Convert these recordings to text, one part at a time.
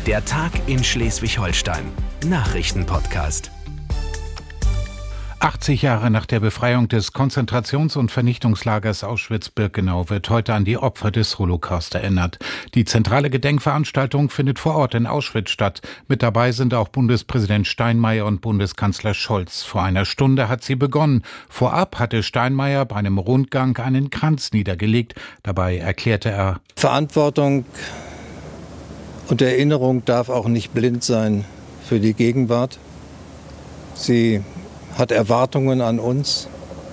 Der Tag in Schleswig-Holstein. Nachrichtenpodcast. 80 Jahre nach der Befreiung des Konzentrations- und Vernichtungslagers Auschwitz-Birkenau wird heute an die Opfer des Holocaust erinnert. Die zentrale Gedenkveranstaltung findet vor Ort in Auschwitz statt. Mit dabei sind auch Bundespräsident Steinmeier und Bundeskanzler Scholz. Vor einer Stunde hat sie begonnen. Vorab hatte Steinmeier bei einem Rundgang einen Kranz niedergelegt. Dabei erklärte er: Verantwortung und Erinnerung darf auch nicht blind sein für die Gegenwart. Sie hat Erwartungen an uns,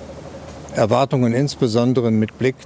Erwartungen insbesondere mit Blick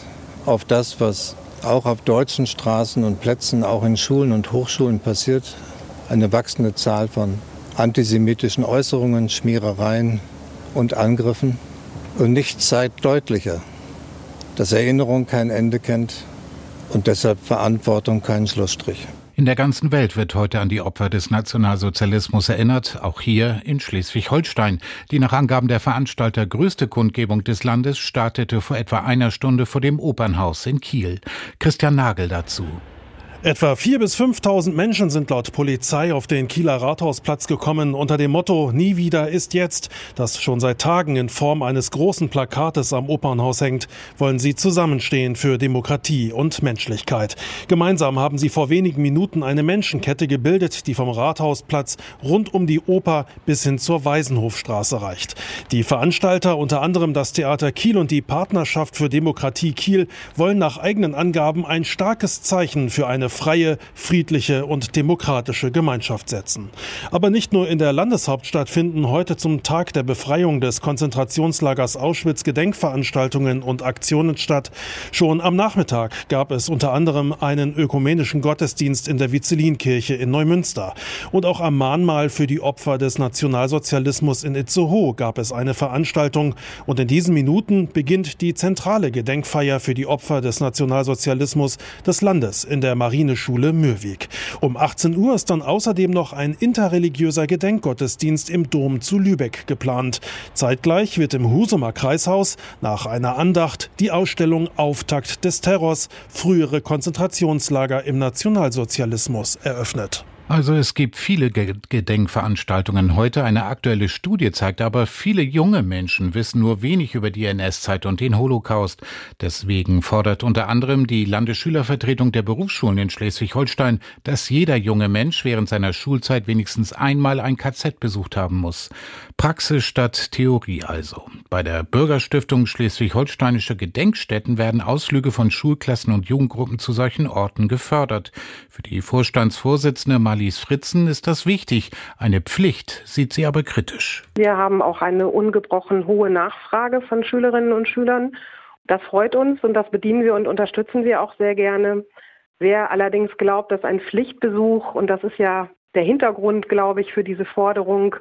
auf das, was auch auf deutschen Straßen und Plätzen, auch in Schulen und Hochschulen passiert. Eine wachsende Zahl von antisemitischen Äußerungen, Schmierereien und Angriffen. Und nichts zeigt deutlicher, dass Erinnerung kein Ende kennt und deshalb Verantwortung keinen Schlussstrich. In der ganzen Welt wird heute an die Opfer des Nationalsozialismus erinnert, auch hier in Schleswig-Holstein. Die nach Angaben der Veranstalter größte Kundgebung des Landes startete vor etwa einer Stunde vor dem Opernhaus in Kiel. Christian Nagel dazu. Etwa 4.000 bis 5.000 Menschen sind laut Polizei auf den Kieler Rathausplatz gekommen unter dem Motto "Nie wieder ist jetzt", das schon seit Tagen in Form eines großen Plakates am Opernhaus hängt, wollen sie zusammenstehen für Demokratie und Menschlichkeit. Gemeinsam haben sie vor wenigen Minuten eine Menschenkette gebildet, die vom Rathausplatz rund um die Oper bis hin zur Waisenhofstraße reicht. Die Veranstalter, unter anderem das Theater Kiel und die Partnerschaft für Demokratie Kiel, wollen nach eigenen Angaben ein starkes Zeichen für eine freie, friedliche und demokratische Gemeinschaft setzen. Aber nicht nur in der Landeshauptstadt finden heute zum Tag der Befreiung des Konzentrationslagers Auschwitz Gedenkveranstaltungen und Aktionen statt. Schon am Nachmittag gab es unter anderem einen ökumenischen Gottesdienst in der Vizelin-Kirche in Neumünster. Und auch am Mahnmal für die Opfer des Nationalsozialismus in Itzehoe gab es eine Veranstaltung. Und in diesen Minuten beginnt die zentrale Gedenkfeier für die Opfer des Nationalsozialismus des Landes in der Marienschule Mürwik. Um 18 Uhr ist dann außerdem noch ein interreligiöser Gedenkgottesdienst im Dom zu Lübeck geplant. Zeitgleich wird im Husumer Kreishaus nach einer Andacht die Ausstellung Auftakt des Terrors, frühere Konzentrationslager im Nationalsozialismus eröffnet. Also es gibt viele Gedenkveranstaltungen heute. Eine aktuelle Studie zeigt aber, viele junge Menschen wissen nur wenig über die NS-Zeit und den Holocaust. Deswegen fordert unter anderem die Landesschülervertretung der Berufsschulen in Schleswig-Holstein, dass jeder junge Mensch während seiner Schulzeit wenigstens einmal ein KZ besucht haben muss. Praxis statt Theorie also. Bei der Bürgerstiftung Schleswig-Holsteinische Gedenkstätten werden Ausflüge von Schulklassen und Jugendgruppen zu solchen Orten gefördert. Für die Vorstandsvorsitzende Marlies Fritzen ist das wichtig. Eine Pflicht sieht sie aber kritisch. Wir haben auch eine ungebrochen hohe Nachfrage von Schülerinnen und Schülern. Das freut uns und das bedienen wir und unterstützen wir auch sehr gerne. Wer allerdings glaubt, dass ein Pflichtbesuch, und das ist ja der Hintergrund, glaube ich, für diese Forderung,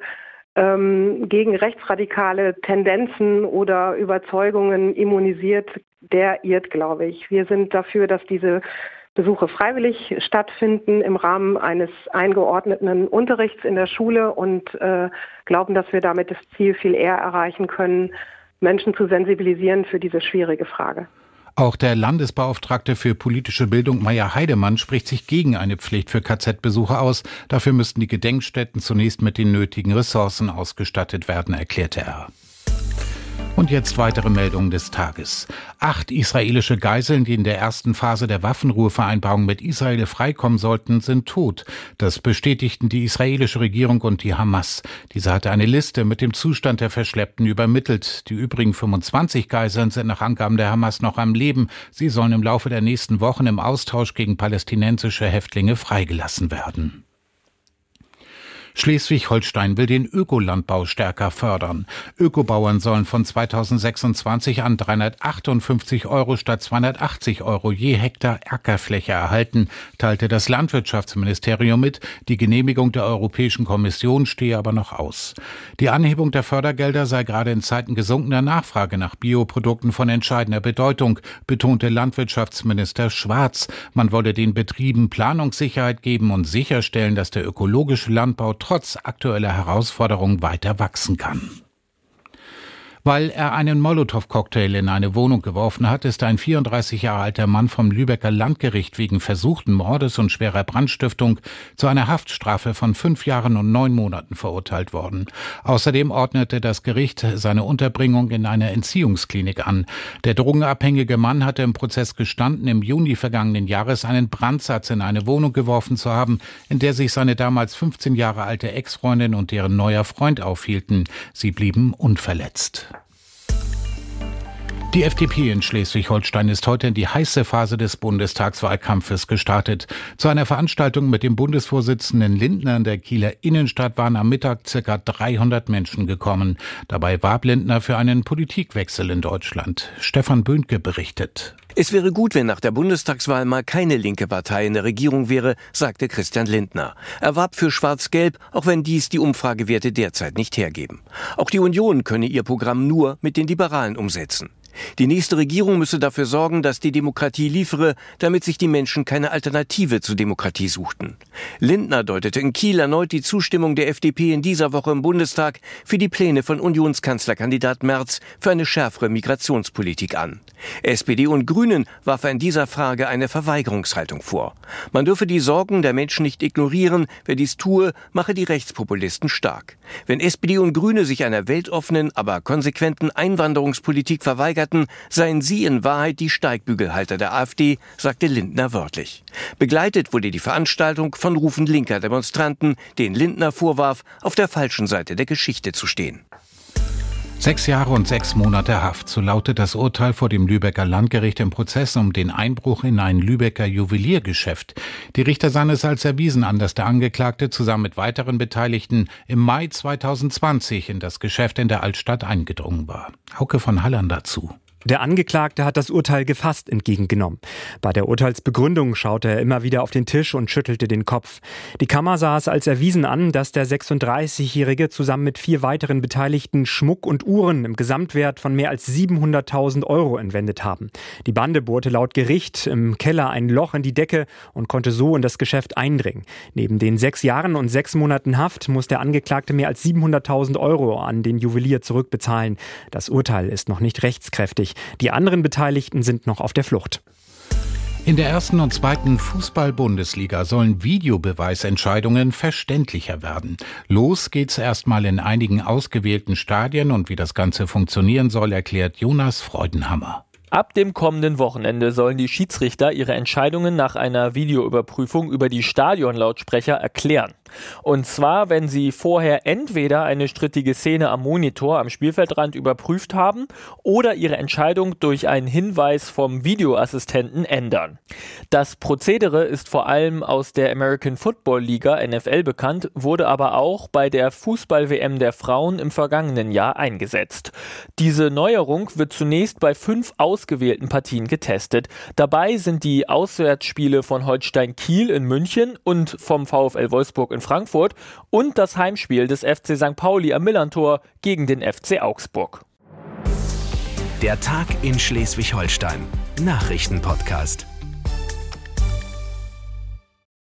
gegen rechtsradikale Tendenzen oder Überzeugungen immunisiert, der irrt, glaube ich. Wir sind dafür, dass diese Besuche freiwillig stattfinden im Rahmen eines eingeordneten Unterrichts in der Schule und glauben, dass wir damit das Ziel viel eher erreichen können, Menschen zu sensibilisieren für diese schwierige Frage. Auch der Landesbeauftragte für politische Bildung Meier Heidemann spricht sich gegen eine Pflicht für KZ-Besucher aus. Dafür müssten die Gedenkstätten zunächst mit den nötigen Ressourcen ausgestattet werden, erklärte er. Und jetzt weitere Meldungen des Tages. 8 israelische Geiseln, die in der ersten Phase der Waffenruhevereinbarung mit Israel freikommen sollten, sind tot. Das bestätigten die israelische Regierung und die Hamas. Diese hatte eine Liste mit dem Zustand der Verschleppten übermittelt. Die übrigen 25 Geiseln sind nach Angaben der Hamas noch am Leben. Sie sollen im Laufe der nächsten Wochen im Austausch gegen palästinensische Häftlinge freigelassen werden. Schleswig-Holstein will den Ökolandbau stärker fördern. Ökobauern sollen von 2026 an 358 € statt 280 € je Hektar Ackerfläche erhalten, teilte das Landwirtschaftsministerium mit. Die Genehmigung der Europäischen Kommission stehe aber noch aus. Die Anhebung der Fördergelder sei gerade in Zeiten gesunkener Nachfrage nach Bioprodukten von entscheidender Bedeutung, betonte Landwirtschaftsminister Schwarz. Man wolle den Betrieben Planungssicherheit geben und sicherstellen, dass der ökologische Landbau trotz aktueller Herausforderungen weiter wachsen kann. Weil er einen Molotow-Cocktail in eine Wohnung geworfen hat, ist ein 34 Jahre alter Mann vom Lübecker Landgericht wegen versuchten Mordes und schwerer Brandstiftung zu einer Haftstrafe von 5 Jahren und 9 Monaten verurteilt worden. Außerdem ordnete das Gericht seine Unterbringung in einer Entziehungsklinik an. Der drogenabhängige Mann hatte im Prozess gestanden, im Juni vergangenen Jahres einen Brandsatz in eine Wohnung geworfen zu haben, in der sich seine damals 15 Jahre alte Ex-Freundin und deren neuer Freund aufhielten. Sie blieben unverletzt. Die FDP in Schleswig-Holstein ist heute in die heiße Phase des Bundestagswahlkampfes gestartet. Zu einer Veranstaltung mit dem Bundesvorsitzenden Lindner in der Kieler Innenstadt waren am Mittag ca. 300 Menschen gekommen. Dabei warb Lindner für einen Politikwechsel in Deutschland. Stefan Böhnke berichtet. Es wäre gut, wenn nach der Bundestagswahl mal keine linke Partei in der Regierung wäre, sagte Christian Lindner. Er warb für Schwarz-Gelb, auch wenn dies die Umfragewerte derzeit nicht hergeben. Auch die Union könne ihr Programm nur mit den Liberalen umsetzen. Die nächste Regierung müsse dafür sorgen, dass die Demokratie liefere, damit sich die Menschen keine Alternative zur Demokratie suchten. Lindner deutete in Kiel erneut die Zustimmung der FDP in dieser Woche im Bundestag für die Pläne von Unionskanzlerkandidat Merz für eine schärfere Migrationspolitik an. SPD und Grünen warf er in dieser Frage eine Verweigerungshaltung vor. Man dürfe die Sorgen der Menschen nicht ignorieren. Wer dies tue, mache die Rechtspopulisten stark. Wenn SPD und Grüne sich einer weltoffenen, aber konsequenten Einwanderungspolitik verweigerten, seien sie in Wahrheit die Steigbügelhalter der AfD, sagte Lindner wörtlich. Begleitet wurde die Veranstaltung von Rufen linker Demonstranten, denen Lindner vorwarf, auf der falschen Seite der Geschichte zu stehen. 6 Jahre und 6 Monate Haft, so lautet das Urteil vor dem Lübecker Landgericht im Prozess um den Einbruch in ein Lübecker Juweliergeschäft. Die Richter sahen es als erwiesen an, dass der Angeklagte zusammen mit weiteren Beteiligten im Mai 2020 in das Geschäft in der Altstadt eingedrungen war. Hauke von Hallern dazu. Der Angeklagte hat das Urteil gefasst entgegengenommen. Bei der Urteilsbegründung schaute er immer wieder auf den Tisch und schüttelte den Kopf. Die Kammer sah es als erwiesen an, dass der 36-Jährige zusammen mit 4 weiteren Beteiligten Schmuck und Uhren im Gesamtwert von mehr als 700.000 € entwendet haben. Die Bande bohrte laut Gericht im Keller ein Loch in die Decke und konnte so in das Geschäft eindringen. Neben den 6 Jahren und 6 Monaten Haft muss der Angeklagte mehr als 700.000 € an den Juwelier zurückbezahlen. Das Urteil ist noch nicht rechtskräftig. Die anderen Beteiligten sind noch auf der Flucht. In der 1. und 2. Fußball-Bundesliga sollen Videobeweisentscheidungen verständlicher werden. Los geht's erstmal in einigen ausgewählten Stadien und wie das Ganze funktionieren soll, erklärt Jonas Freudenhammer. Ab dem kommenden Wochenende sollen die Schiedsrichter ihre Entscheidungen nach einer Videoüberprüfung über die Stadionlautsprecher erklären. Und zwar, wenn sie vorher entweder eine strittige Szene am Monitor am Spielfeldrand überprüft haben oder ihre Entscheidung durch einen Hinweis vom Videoassistenten ändern. Das Prozedere ist vor allem aus der American Football Liga NFL bekannt, wurde aber auch bei der Fußball-WM der Frauen im vergangenen Jahr eingesetzt. Diese Neuerung wird zunächst bei 5 ausgewählten Partien getestet. Dabei sind die Auswärtsspiele von Holstein Kiel in München und vom VfL Wolfsburg in Frankfurt und das Heimspiel des FC St. Pauli am Millerntor gegen den FC Augsburg. Der Tag in Schleswig-Holstein. Nachrichtenpodcast.